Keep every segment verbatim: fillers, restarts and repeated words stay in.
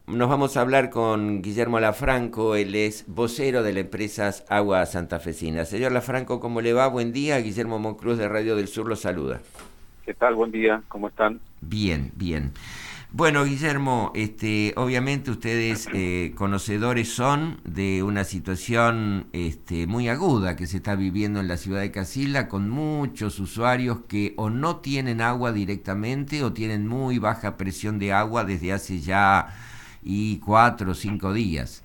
nos vamos a hablar con Guillermo Lafranco, él es vocero de la empresa Agua Santafesina. Señor Lafranco, ¿cómo le va? Buen día, Guillermo Monclús de Radio del Sur lo saluda. ¿Qué tal? Buen día, ¿cómo están? Bien, bien. Bueno, Guillermo, este, obviamente ustedes eh, conocedores son de una situación este, muy aguda que se está viviendo en la ciudad de Casilda, con muchos usuarios que o no tienen agua directamente o tienen muy baja presión de agua desde hace ya y cuatro o cinco días.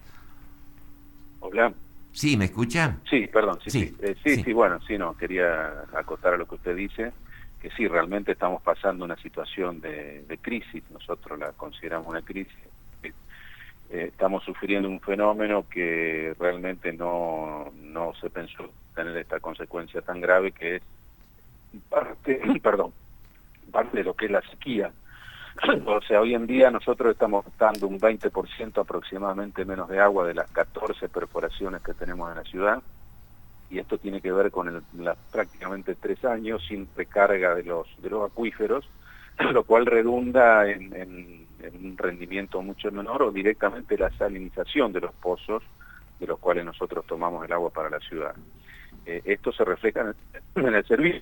Hola. ¿Sí, me escucha? Sí, perdón, sí, sí. Sí, Eh, sí, sí. sí, bueno, sí, no, quería acotar a lo que usted dice, que sí, realmente estamos pasando una situación de, de crisis, nosotros la consideramos una crisis. Eh, estamos sufriendo un fenómeno que realmente no, no se pensó tener esta consecuencia tan grave, que es parte, perdón, parte de lo que es la sequía. O sea, hoy en día nosotros estamos dando un veinte por ciento aproximadamente menos de agua de las catorce perforaciones que tenemos en la ciudad, y esto tiene que ver con el, la, prácticamente tres años sin recarga de los, de los acuíferos, lo cual redunda en, en, en un rendimiento mucho menor o directamente la salinización de los pozos de los cuales nosotros tomamos el agua para la ciudad. Eh, esto se refleja en el, en el servicio,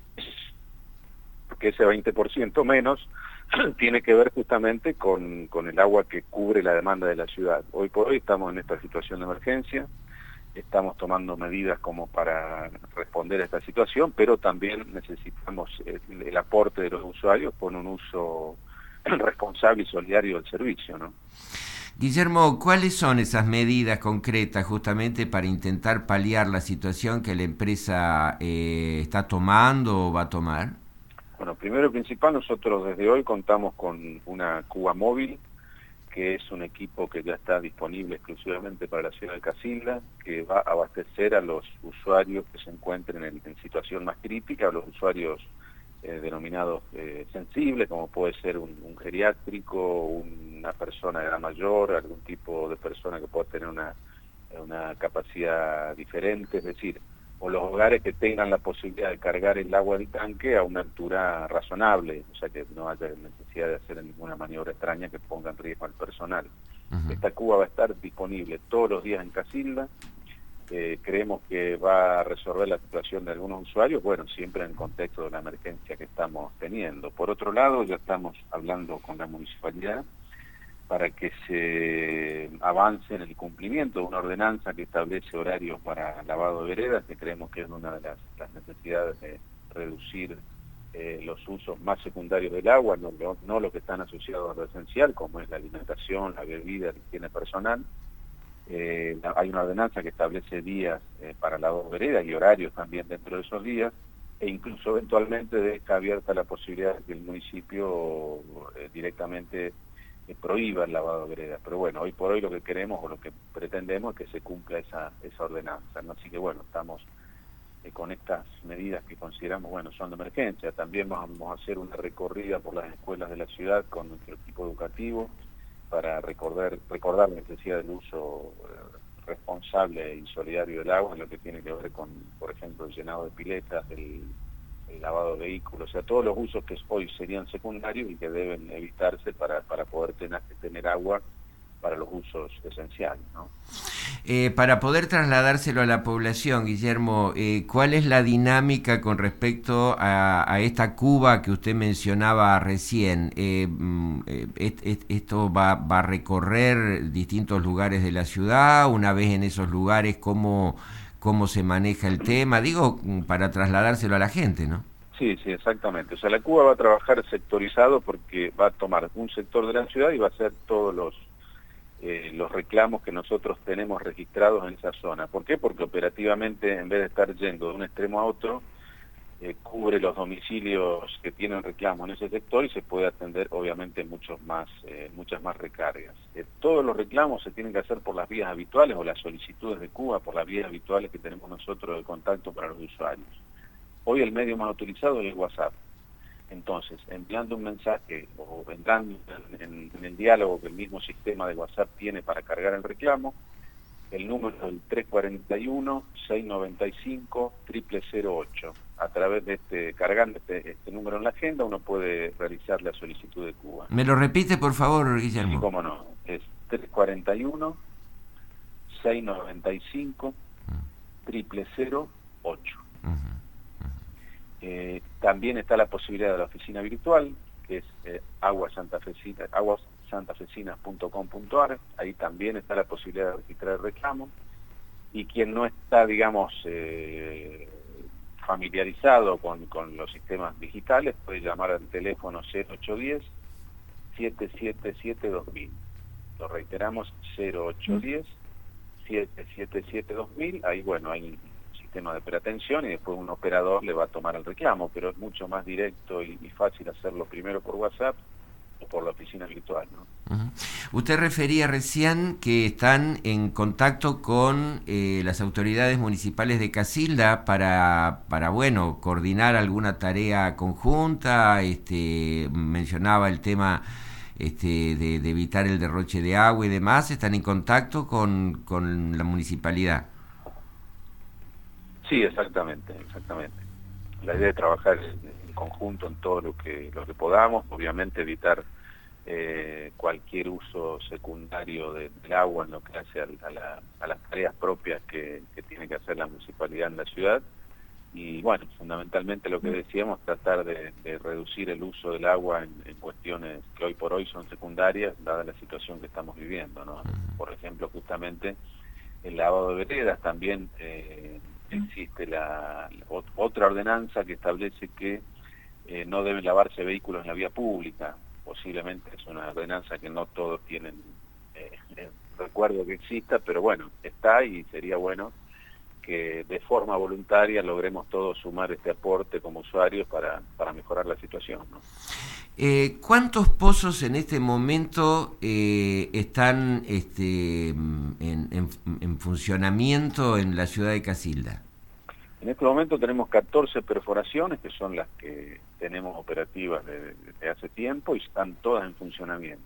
porque ese veinte por ciento menos tiene que ver justamente con, con el agua que cubre la demanda de la ciudad. Hoy por hoy estamos en esta situación de emergencia, estamos tomando medidas como para responder a esta situación, pero también necesitamos el, el aporte de los usuarios con un uso responsable y solidario del servicio, ¿no? Guillermo, ¿cuáles son esas medidas concretas justamente para intentar paliar la situación que la empresa eh, está tomando o va a tomar? Bueno, primero y principal, nosotros desde hoy contamos con una cuba móvil, que es un equipo que ya está disponible exclusivamente para la ciudad de Casilda, que va a abastecer a los usuarios que se encuentren en, en situación más crítica, a los usuarios eh, denominados eh, sensibles, como puede ser un, un geriátrico, una persona de edad mayor, algún tipo de persona que pueda tener una, una capacidad diferente, es decir, o los hogares que tengan la posibilidad de cargar el agua del tanque a una altura razonable, o sea que no haya necesidad de hacer ninguna maniobra extraña que ponga en riesgo al personal. Uh-huh. Esta cuba va a estar disponible todos los días en Casilda. Eh, creemos que va a resolver la situación de algunos usuarios, bueno, siempre en el contexto de la emergencia que estamos teniendo. Por otro lado, ya estamos hablando con la municipalidad para que se avance en el cumplimiento de una ordenanza que establece horarios para lavado de veredas, que creemos que es una de las, las necesidades de reducir eh, los usos más secundarios del agua, no, no, no los que están asociados a lo esencial, como es la alimentación, la bebida, la higiene personal. Eh, hay una ordenanza que establece días eh, para lavado de veredas y horarios también dentro de esos días, e incluso eventualmente deja abierta la posibilidad de que el municipio eh, directamente que prohíba el lavado de veredas, pero bueno, hoy por hoy lo que queremos o lo que pretendemos es que se cumpla esa, esa ordenanza, ¿no? Así que bueno, estamos eh, con estas medidas que consideramos, bueno, son de emergencia. También vamos a hacer una recorrida por las escuelas de la ciudad con nuestro equipo educativo para recordar, recordar la necesidad del uso eh, responsable y solidario del agua en lo que tiene que ver con, por ejemplo, el llenado de piletas, el el lavado de vehículos, o sea, todos los usos que hoy serían secundarios y que deben evitarse para, para poder tener, tener agua para los usos esenciales, ¿no? Eh, para poder trasladárselo a la población, Guillermo, eh, ¿cuál es la dinámica con respecto a, a esta cuba que usted mencionaba recién? Eh, eh, et, et, ¿Esto va, va a recorrer distintos lugares de la ciudad? Una vez en esos lugares, ¿cómo, cómo se maneja el tema? Digo, para trasladárselo a la gente, ¿no? Sí, sí, exactamente. O sea, la cuba va a trabajar sectorizado porque va a tomar un sector de la ciudad y va a hacer todos los Eh, los reclamos que nosotros tenemos registrados en esa zona. ¿Por qué? Porque operativamente, en vez de estar yendo de un extremo a otro, eh, cubre los domicilios que tienen reclamo en ese sector y se puede atender obviamente muchos más, eh, muchas más recargas. Eh, todos los reclamos se tienen que hacer por las vías habituales o las solicitudes de Cuba por las vías habituales que tenemos nosotros de contacto para los usuarios. Hoy el medio más utilizado es el WhatsApp. Entonces, enviando un mensaje o entrando en, en, en el diálogo que el mismo sistema de WhatsApp tiene para cargar el reclamo, el número es el tres cuatro uno, seis nueve cinco, cero cero cero ocho. A través de este, cargando este, este número en la agenda, uno puede realizar la solicitud de Cuba. ¿Me lo repite, por favor, Sí, Guillermo? cómo no, es tres cuatro cuatro uno, seis nueve cinco, cero cero cero ocho. Eh, también está la posibilidad de la oficina virtual, que es eh, aguasantafesina, aguasantafesinas punto com punto ar. Ahí también está la posibilidad de registrar el reclamo. Y quien no está, digamos, eh, familiarizado con, con los sistemas digitales puede llamar al teléfono cero ocho uno cero, siete siete siete, dos mil. Lo reiteramos, cero ocho uno cero, siete siete siete, dos mil. Ahí, bueno, hay un sistema de preatención y después un operador le va a tomar el reclamo, pero es mucho más directo y, y fácil hacerlo primero por WhatsApp o por la oficina virtual, ¿no? Uh-huh. Usted refería recién que están en contacto con eh, las autoridades municipales de Casilda para, para, bueno, coordinar alguna tarea conjunta. Este, mencionaba el tema este, de, de evitar el derroche de agua y demás. ¿Están en contacto con, con la municipalidad? Sí, exactamente, exactamente. La idea es trabajar en conjunto en todo lo que, lo que podamos, obviamente evitar Eh, cualquier uso secundario de, del agua en lo que hace a, a, la, a las tareas propias que, que tiene que hacer la municipalidad en la ciudad. Y bueno, fundamentalmente lo que decíamos, tratar de, de reducir el uso del agua en, en cuestiones que hoy por hoy son secundarias, dada la situación que estamos viviendo, ¿no? Por ejemplo, justamente el lavado de veredas. También eh, existe la, la otra ordenanza que establece que eh, no deben lavarse vehículos en la vía pública. Posiblemente es una ordenanza que no todos tienen eh, eh, recuerdo que exista, pero bueno, está, y sería bueno que de forma voluntaria logremos todos sumar este aporte como usuarios para, para mejorar la situación, ¿no? Eh, ¿Cuántos pozos en este momento eh, están este, en, en, en funcionamiento en la ciudad de Casilda? En este momento tenemos catorce perforaciones, que son las que tenemos operativas desde, desde hace tiempo, y están todas en funcionamiento.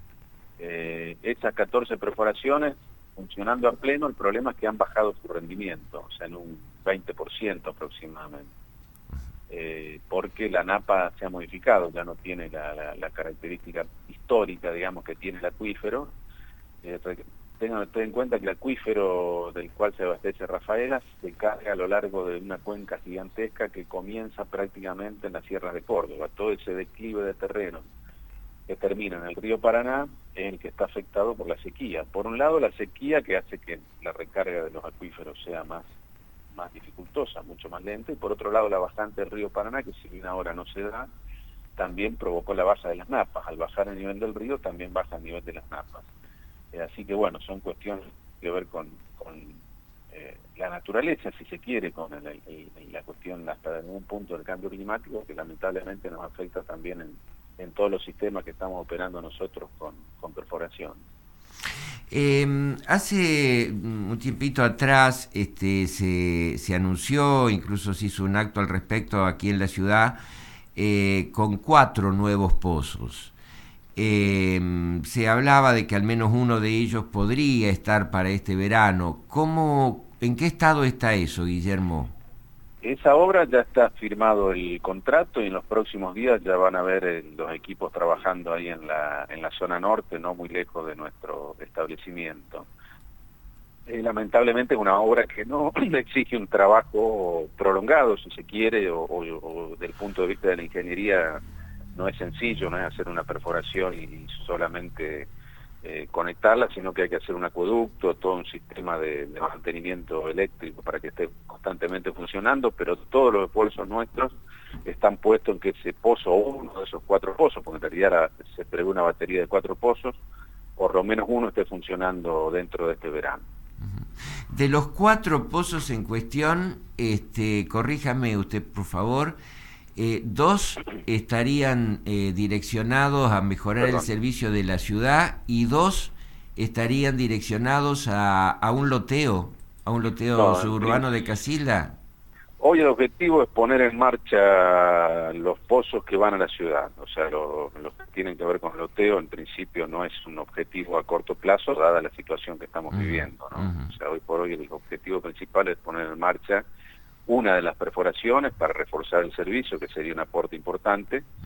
Eh, esas catorce perforaciones funcionando a pleno, el problema es que han bajado su rendimiento, o sea, en un veinte por ciento aproximadamente, eh, porque la napa se ha modificado, ya no tiene la, la, la característica histórica, digamos, que tiene el acuífero. Eh, Tengan en cuenta que el acuífero del cual se abastece Rafaela se carga a lo largo de una cuenca gigantesca que comienza prácticamente en la Sierra de Córdoba. Todo ese declive de terreno que termina en el río Paraná es el que está afectado por la sequía. Por un lado, la sequía, que hace que la recarga de los acuíferos sea más, más dificultosa, mucho más lenta, y por otro lado, la bajante del río Paraná, que si bien ahora no se da, también provocó la baja de las napas. Al bajar el nivel del río, también baja el nivel de las napas. Así que bueno, son cuestiones que ver con, con eh, la naturaleza, si se quiere, con el, el, el, la cuestión hasta en un punto del cambio climático, que lamentablemente nos afecta también en, en todos los sistemas que estamos operando nosotros con, con perforación. Eh, hace un tiempito atrás este, se, se anunció, incluso se hizo un acto al respecto aquí en la ciudad, eh, con cuatro nuevos pozos. Eh, se hablaba de que al menos uno de ellos podría estar para este verano. ¿Cómo, en qué estado está eso, Guillermo? Esa obra ya está firmado el contrato, y en los próximos días ya van a ver eh, los equipos trabajando ahí en la, en la zona norte, no muy lejos de nuestro establecimiento. Eh, lamentablemente es una obra que no exige un trabajo prolongado, si se quiere, o, o, o del punto de vista de la ingeniería. No es sencillo, no es hacer una perforación y solamente eh, conectarla, sino que hay que hacer un acueducto, todo un sistema de, de mantenimiento eléctrico para que esté constantemente funcionando, pero todos los esfuerzos nuestros están puestos en que ese pozo, uno de esos cuatro pozos, porque en realidad la, se prevé una batería de cuatro pozos, por lo menos uno esté funcionando dentro de este verano. De los cuatro pozos en cuestión, este, corríjame usted, por favor, Eh, dos estarían eh, direccionados a mejorar Perdón. el servicio de la ciudad, y dos estarían direccionados a, a un loteo, a un loteo no, suburbano de Casilda. Hoy el objetivo es poner en marcha los pozos que van a la ciudad, o sea, los lo que tienen que ver con loteo. En principio no es un objetivo a corto plazo, dada la situación que estamos uh-huh. viviendo, ¿no? Uh-huh. O sea, hoy por hoy el objetivo principal es poner en marcha una de las perforaciones para reforzar el servicio, que sería un aporte importante, mm.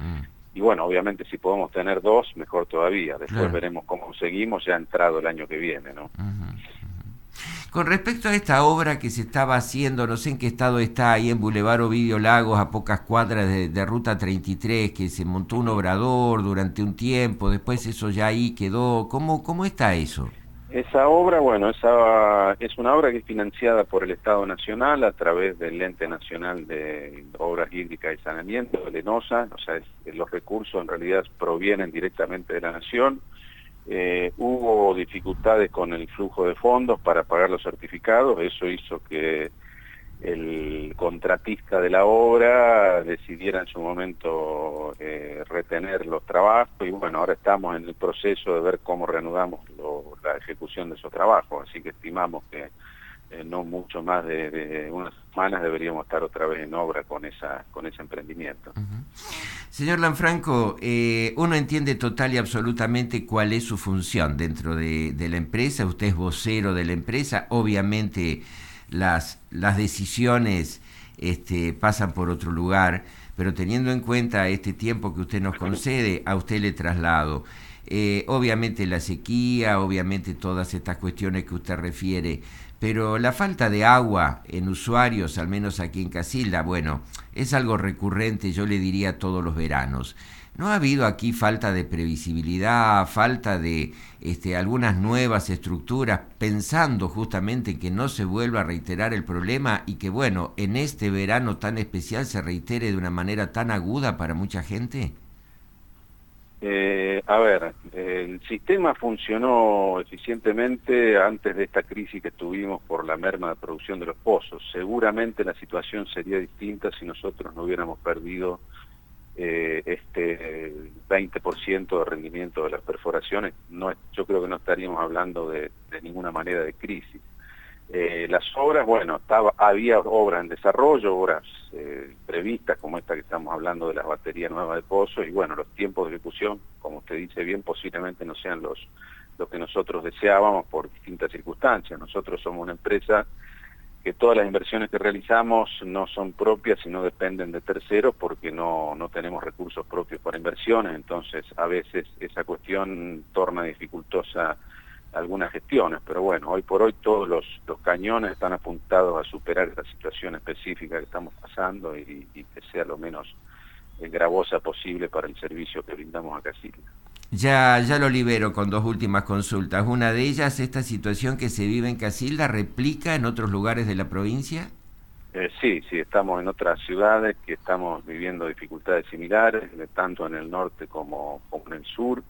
y bueno, obviamente si podemos tener dos, mejor todavía. Después Claro. veremos cómo seguimos ya entrado el año que viene, ¿no? Ujú. Con respecto a esta obra que se estaba haciendo, no sé en qué estado está ahí en Boulevard Ovidio Lagos, a pocas cuadras de, de Ruta treinta y tres, que se montó un obrador durante un tiempo, después eso ya ahí quedó. ¿Cómo, cómo está eso? Esa obra, bueno, esa es una obra que es financiada por el Estado Nacional a través del Ente Nacional de Obras Hídricas y Saneamiento, el ENOSA, o sea, es, los recursos en realidad provienen directamente de la Nación. Eh, hubo dificultades con el flujo de fondos para pagar los certificados, eso hizo que el contratista de la obra decidiera en su momento eh, retener los trabajos y bueno, ahora estamos en el proceso de ver cómo reanudamos lo, la ejecución de esos trabajos, así que estimamos que eh, no mucho más de, de unas semanas deberíamos estar otra vez en obra con esa con ese emprendimiento. Uh-huh. Señor Lanfranco, eh, uno entiende total y absolutamente cuál es su función dentro de, de la empresa, usted es vocero de la empresa, obviamente las, las decisiones este, pasan por otro lugar, pero teniendo en cuenta este tiempo que usted nos concede, a usted le traslado. Eh, obviamente la sequía, obviamente todas estas cuestiones que usted refiere, pero la falta de agua en usuarios, al menos aquí en Casilda, bueno, es algo recurrente, yo le diría todos los veranos. ¿No ha habido aquí falta de previsibilidad, falta de este, algunas nuevas estructuras, pensando justamente en que no se vuelva a reiterar el problema y que, bueno, en este verano tan especial se reitere de una manera tan aguda para mucha gente? Eh, a ver, el sistema funcionó eficientemente antes de esta crisis que tuvimos por la merma de producción de los pozos. Seguramente la situación sería distinta si nosotros no hubiéramos perdido eh, este veinte por ciento de rendimiento de las perforaciones. No, yo creo que no estaríamos hablando de, de ninguna manera de crisis. Eh, las obras, bueno, estaba, había obras en desarrollo, obras eh, previstas como esta que estamos hablando de las baterías nuevas de pozos y bueno, los tiempos de ejecución, como usted dice bien, posiblemente no sean los, los que nosotros deseábamos por distintas circunstancias. Nosotros somos una empresa que todas las inversiones que realizamos no son propias, sino dependen de terceros porque no, no tenemos recursos propios para inversiones, entonces a veces esa cuestión torna dificultosa algunas gestiones, pero bueno, hoy por hoy todos los, los cañones están apuntados a superar esta situación específica que estamos pasando y, y que sea lo menos eh, gravosa posible para el servicio que brindamos a Casilda. Ya, ya lo libero con dos últimas consultas. Una de ellas, ¿esta situación que se vive en Casilda replica en otros lugares de la provincia? Eh, sí, sí, estamos en otras ciudades que estamos viviendo dificultades similares, tanto en el norte como, como en el sur.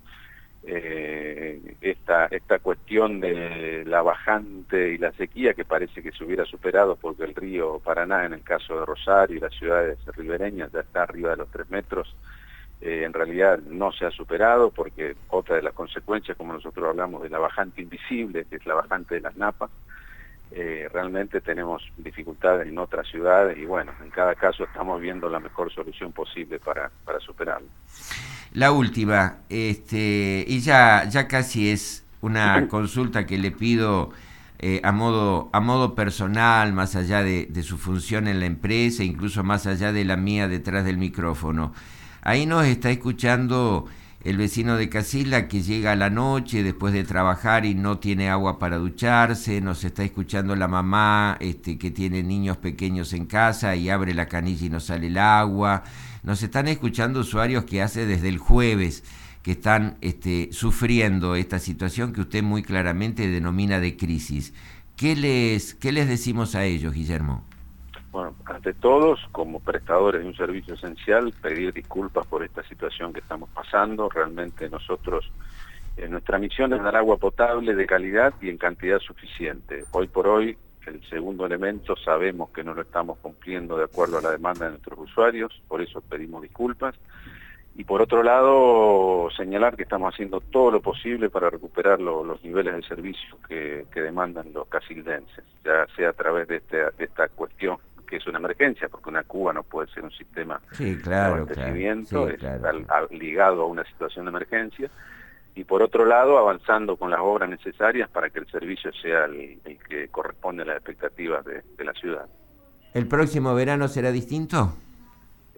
Eh, esta, esta cuestión de la bajante y la sequía que parece que se hubiera superado porque el río Paraná en el caso de Rosario y las ciudades ribereñas ya está arriba de los tres metros, eh, en realidad no se ha superado porque otra de las consecuencias, como nosotros hablamos de la bajante invisible, que es la bajante de las napas, eh, realmente tenemos dificultades en otras ciudades y bueno, en cada caso estamos viendo la mejor solución posible para, para superarlo. La última, este, y ya, ya casi es una consulta que le pido eh, a modo, a modo personal, más allá de, de su función en la empresa, incluso más allá de la mía detrás del micrófono. Ahí nos está escuchando el vecino de Casilda que llega a la noche después de trabajar y no tiene agua para ducharse, nos está escuchando la mamá este, que tiene niños pequeños en casa y abre la canilla y no sale el agua. Nos están escuchando usuarios que hace desde el jueves que están este, sufriendo esta situación que usted muy claramente denomina de crisis. ¿Qué les, qué les decimos a ellos, Guillermo? Bueno, ante todos, como prestadores de un servicio esencial, pedir disculpas por esta situación que estamos pasando. Realmente nosotros, eh, nuestra misión es dar agua potable de calidad y en cantidad suficiente. Hoy por hoy, el segundo elemento, sabemos que no lo estamos cumpliendo de acuerdo a la demanda de nuestros usuarios, por eso pedimos disculpas. Y por otro lado, señalar que estamos haciendo todo lo posible para recuperar lo, los niveles de servicio que, que demandan los casildenses, ya sea a través de, este, de esta cuestión, que es una emergencia, porque una cuba no puede ser un sistema sí, claro, de abastecimiento, claro, sí, es claro. al, al, ligado a una situación de emergencia, y por otro lado, avanzando con las obras necesarias para que el servicio sea el, el que corresponde a las expectativas de, de la ciudad. ¿El próximo verano será distinto? Eh,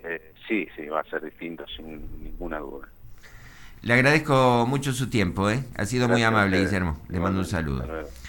sí, sí, va a ser distinto sin ninguna duda. Le agradezco mucho su tiempo, ¿eh? Ha sido Gracias muy a amable, ustedes. Guillermo. Le mando un Igualmente, saludo. hasta luego.